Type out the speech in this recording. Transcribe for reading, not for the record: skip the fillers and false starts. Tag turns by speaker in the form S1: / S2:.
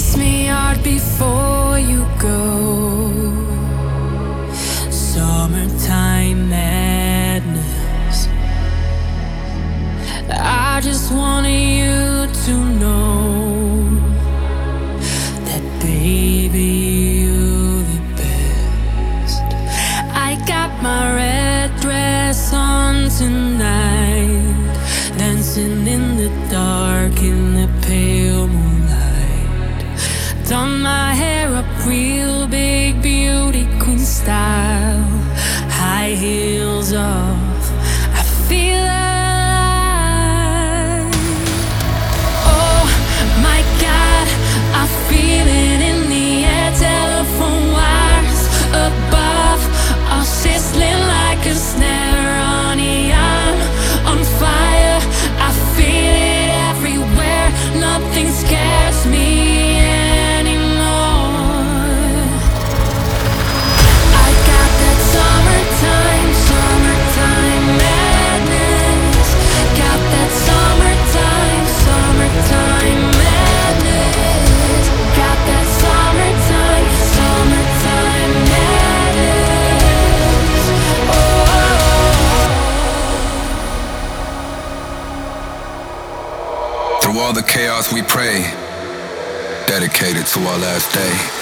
S1: me hard before you go. Summertime madness. I just wanted you to know that, baby, you're the best. I got my red dress on tonight, dancing in the dark in the pale moonlight. Done my hair up real big, beauty queen style, high heels off, I feel alive. Oh my God, I feel it in the air. Telephone wires above are sizzling like a snare. Honey, I'm on fire, I feel it everywhere. Nothing scares me anymore. I got that summertime, summertime madness. Got that summertime, summertime madness. Got that summertime, summertime madness. Oh.
S2: Through all the chaos we pray, dedicated to our last day.